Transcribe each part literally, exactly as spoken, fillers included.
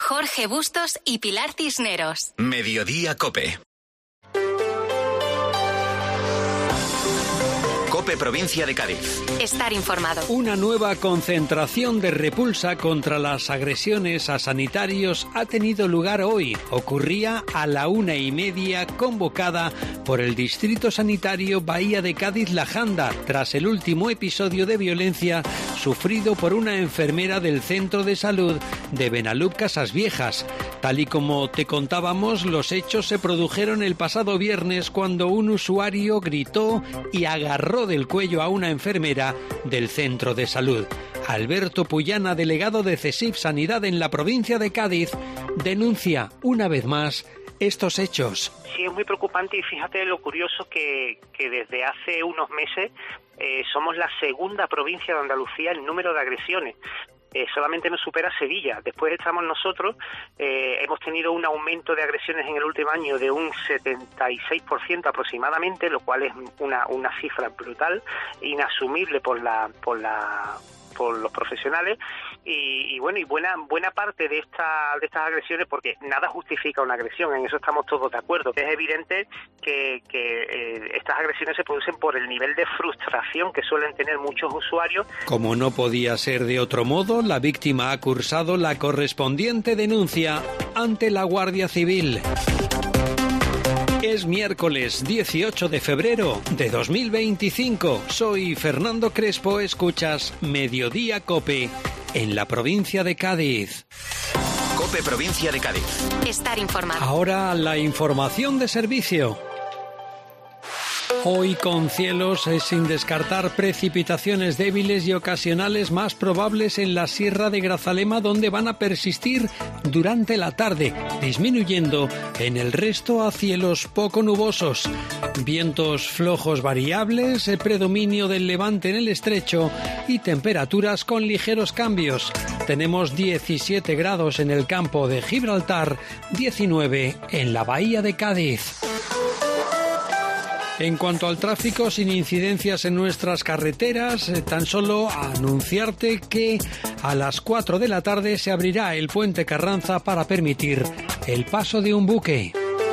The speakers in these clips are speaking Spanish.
Jorge Bustos y Pilar Cisneros. Mediodía COPE. COPE Provincia de Cádiz. Estar informado. Una nueva concentración de repulsa contra las agresiones a sanitarios ha tenido lugar hoy. Ocurría a la una y media, convocada por el Distrito Sanitario Bahía de Cádiz-La Janda, tras el último episodio de violencia sufrido por una enfermera del Centro de Salud de Benalub Casasviejas. Tal y como te contábamos, los hechos se produjeron el pasado viernes cuando un usuario gritó y agarró del cuello a una enfermera del Centro de Salud. Alberto Puyana, delegado de CESIF Sanidad en la provincia de Cádiz, denuncia una vez más estos hechos. Sí, es muy preocupante y fíjate lo curioso que, que desde hace unos meses eh, somos la segunda provincia de Andalucía en número de agresiones. Eh, solamente nos supera Sevilla. Después estamos nosotros, eh, hemos tenido un aumento de agresiones en el último año de un setenta y seis por ciento aproximadamente, lo cual es una, una cifra brutal, inasumible por la por la por los profesionales y, y bueno y buena buena parte de esta de estas agresiones, porque nada justifica una agresión, en eso estamos todos de acuerdo. Es evidente que, que eh, estas agresiones se producen por el nivel de frustración que suelen tener muchos usuarios. Como no podía ser de otro modo, la víctima ha cursado la correspondiente denuncia ante la Guardia Civil. Es miércoles dieciocho de febrero de dos mil veinticinco. Soy Fernando Crespo, escuchas Mediodía COPE en la provincia de Cádiz. COPE Provincia de Cádiz. Estar informado. Ahora la información de servicio. Hoy con cielos eh, sin descartar precipitaciones débiles y ocasionales más probables en la Sierra de Grazalema, donde van a persistir durante la tarde, disminuyendo en el resto a cielos poco nubosos. Vientos flojos variables, eh, predominio del levante en el estrecho y temperaturas con ligeros cambios. Tenemos diecisiete grados en el campo de Gibraltar, diecinueve en la Bahía de Cádiz. En cuanto al tráfico, sin incidencias en nuestras carreteras, eh, tan solo anunciarte que a las cuatro de la tarde se abrirá el puente Carranza para permitir el paso de un buque.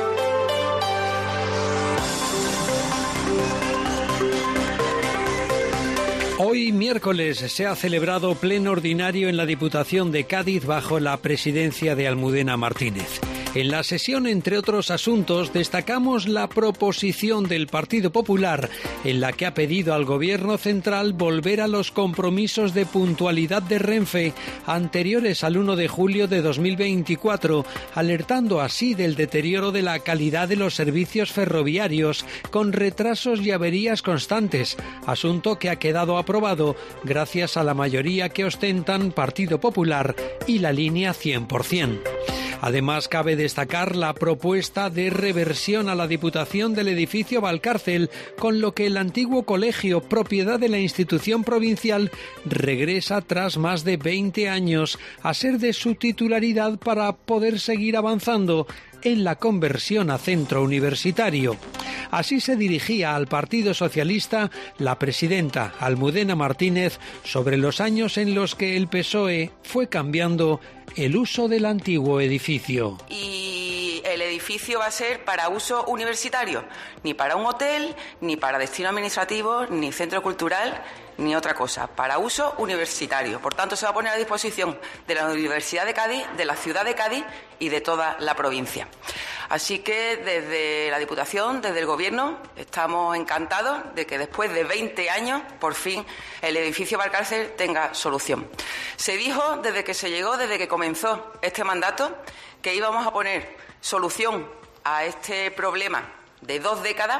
Hoy, miércoles, se ha celebrado pleno ordinario en la Diputación de Cádiz bajo la presidencia de Almudena Martínez. En la sesión, entre otros asuntos, destacamos la proposición del Partido Popular en la que ha pedido al Gobierno central volver a los compromisos de puntualidad de Renfe anteriores al uno de julio de dos mil veinticuatro, alertando así del deterioro de la calidad de los servicios ferroviarios con retrasos y averías constantes, asunto que ha quedado aprobado gracias a la mayoría que ostentan Partido Popular y la línea cien por ciento. Además, cabe destacar la propuesta de reversión a la Diputación del edificio Valcárcel, con lo que el antiguo colegio, propiedad de la institución provincial, regresa tras más de veinte años a ser de su titularidad para poder seguir avanzando en la conversión a centro universitario. Así se dirigía al Partido Socialista la presidenta Almudena Martínez sobre los años en los que el P S O E fue cambiando el uso del antiguo edificio. Y el edificio va a ser para uso universitario, ni para un hotel, ni para destino administrativo, ni centro cultural, ni otra cosa, para uso universitario. Por tanto, se va a poner a disposición de la Universidad de Cádiz, de la ciudad de Cádiz y de toda la provincia. Así que desde la Diputación, desde el Gobierno, estamos encantados de que después de veinte años, por fin, el edificio Valcárcel tenga solución. Se dijo desde que se llegó, desde que comenzó este mandato, que íbamos a poner solución a este problema de dos décadas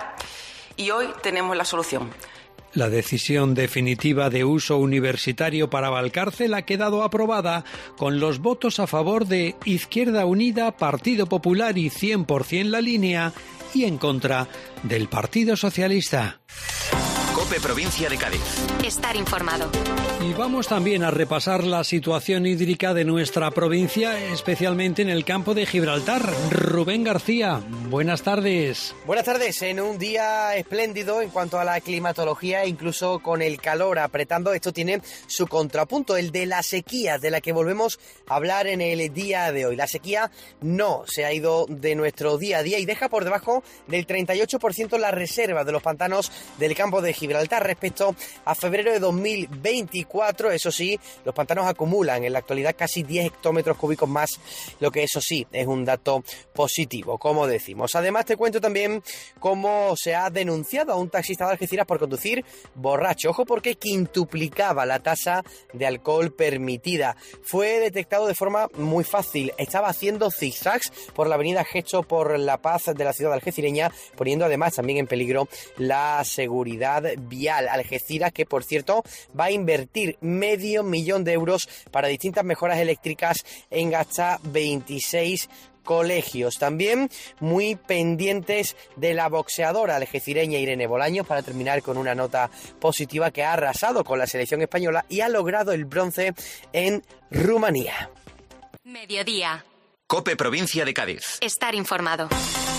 y hoy tenemos la solución. La decisión definitiva de uso universitario para Valcárcel ha quedado aprobada con los votos a favor de Izquierda Unida, Partido Popular y cien por ciento La Línea y en contra del Partido Socialista. COPE Provincia de Cádiz. Estar informado. Y vamos también a repasar la situación hídrica de nuestra provincia, especialmente en el campo de Gibraltar. Rubén García, buenas tardes. Buenas tardes. En un día espléndido en cuanto a la climatología, incluso con el calor apretando, esto tiene su contrapunto, el de la sequía, de la que volvemos a hablar en el día de hoy. La sequía no se ha ido de nuestro día a día y deja por debajo del treinta y ocho por ciento la reserva de los pantanos del campo de Gibraltar respecto a febrero de dos mil veinticuatro. Eso sí, los pantanos acumulan en la actualidad casi diez hectómetros cúbicos más, lo que eso sí es un dato positivo, como decimos. Además te cuento también cómo se ha denunciado a un taxista de Algeciras por conducir borracho. Ojo, porque quintuplicaba la tasa de alcohol permitida. Fue detectado de forma muy fácil. Estaba haciendo zigzags por la avenida Gesto por la Paz de la ciudad algecireña, poniendo además también en peligro la seguridad vial. Algeciras, que por cierto va a invertir medio millón de euros para distintas mejoras eléctricas en hasta veintiséis colegios. También muy pendientes de la boxeadora algecireña Irene Bolaños, para terminar con una nota positiva, que ha arrasado con la selección española y ha logrado el bronce en Rumanía. Mediodía. COPE Provincia de Cádiz. Estar informado.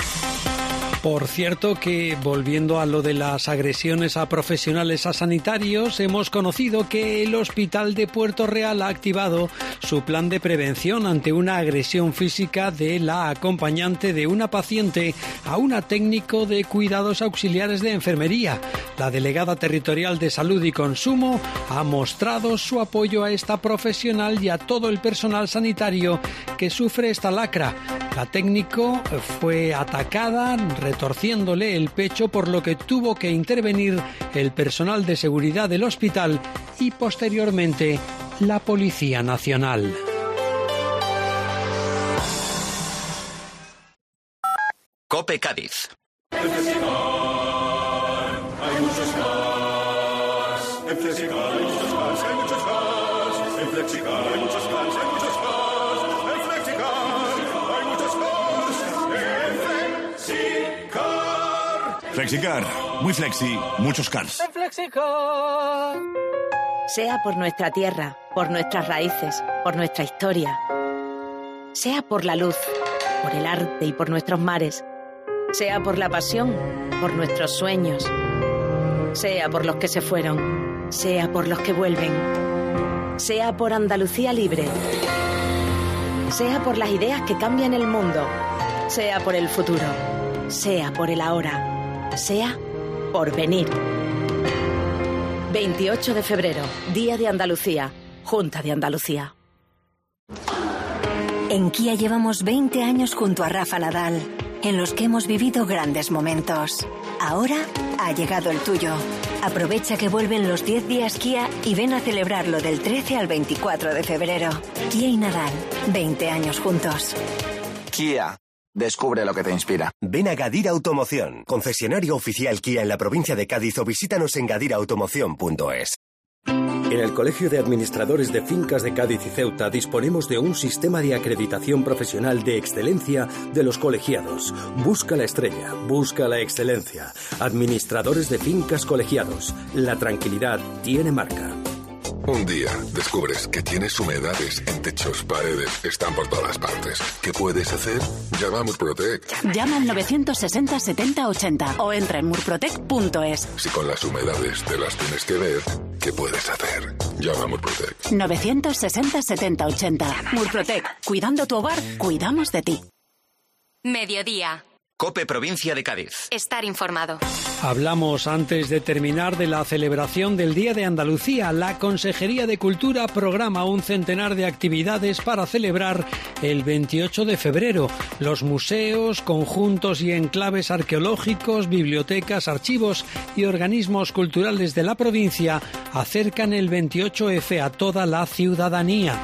Por cierto que, volviendo a lo de las agresiones a profesionales a sanitarios, hemos conocido que el Hospital de Puerto Real ha activado su plan de prevención ante una agresión física de la acompañante de una paciente a una técnico de cuidados auxiliares de enfermería. La delegada territorial de Salud y Consumo ha mostrado su apoyo a esta profesional y a todo el personal sanitario que sufre esta lacra. La técnico fue atacada retorciéndole el pecho, por lo que tuvo que intervenir el personal de seguridad del hospital y posteriormente la Policía Nacional. COPE Cádiz. En Flexicar hay muchos cars. En Flexicar hay muchos cars, hay muchos cars. En Flexicar hay muchos cars, hay muchos cars. En Flexicar hay muchos cars. En Flexicar. Flexicar, muy flexi, muchos cars. En Flexicar. Sea por nuestra tierra, por nuestras raíces, por nuestra historia. Sea por la luz, por el arte y por nuestros mares. Sea por la pasión, por nuestros sueños. Sea por los que se fueron, sea por los que vuelven. Sea por Andalucía libre. Sea por las ideas que cambian el mundo. Sea por el futuro. Sea por el ahora. Sea por venir. veintiocho de febrero, Día de Andalucía, Junta de Andalucía. En Kia llevamos veinte años junto a Rafa Nadal, en los que hemos vivido grandes momentos. Ahora ha llegado el tuyo. Aprovecha que vuelven los diez días Kia y ven a celebrarlo del trece al veinticuatro de febrero. Kia y Nadal, veinte años juntos. Kia. Descubre lo que te inspira. Ven a Gadir Automoción, concesionario oficial Kia en la provincia de Cádiz, o visítanos en gadir automoción punto es. En el Colegio de Administradores de Fincas de Cádiz y Ceuta disponemos de un sistema de acreditación profesional de excelencia de los colegiados. Busca la estrella, busca la excelencia. Administradores de Fincas Colegiados. La tranquilidad tiene marca. Un día descubres que tienes humedades en techos, paredes, están por todas partes. ¿Qué puedes hacer? Llama a Murprotec. Llama al novecientos sesenta setenta ochenta o entra en murprotec punto es. Si con las humedades te las tienes que ver, ¿qué puedes hacer? Llama a Murprotec. novecientos sesenta setenta ochenta. Murprotec. Cuidando tu hogar, cuidamos de ti. Mediodía. COPE Provincia de Cádiz. Estar informado. Hablamos antes de terminar de la celebración del Día de Andalucía. La Consejería de Cultura programa un centenar de actividades para celebrar el veintiocho de febrero. Los museos, conjuntos y enclaves arqueológicos, bibliotecas, archivos y organismos culturales de la provincia acercan el veintiocho efe a toda la ciudadanía.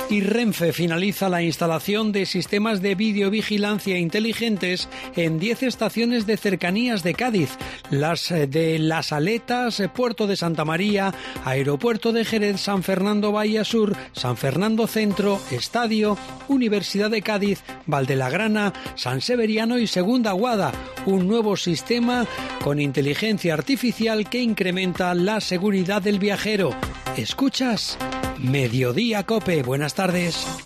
Y Renfe finaliza la instalación de sistemas de videovigilancia inteligentes en diez estaciones de cercanías de Cádiz, las de Las Aletas, Puerto de Santa María, Aeropuerto de Jerez, San Fernando Bahía Sur, San Fernando Centro, Estadio, Universidad de Cádiz, Valdelagrana, San Severiano y Segunda Guada. Un nuevo sistema con inteligencia artificial que incrementa la seguridad del viajero. ¿Escuchas? Mediodía Cope. Buenas tardes.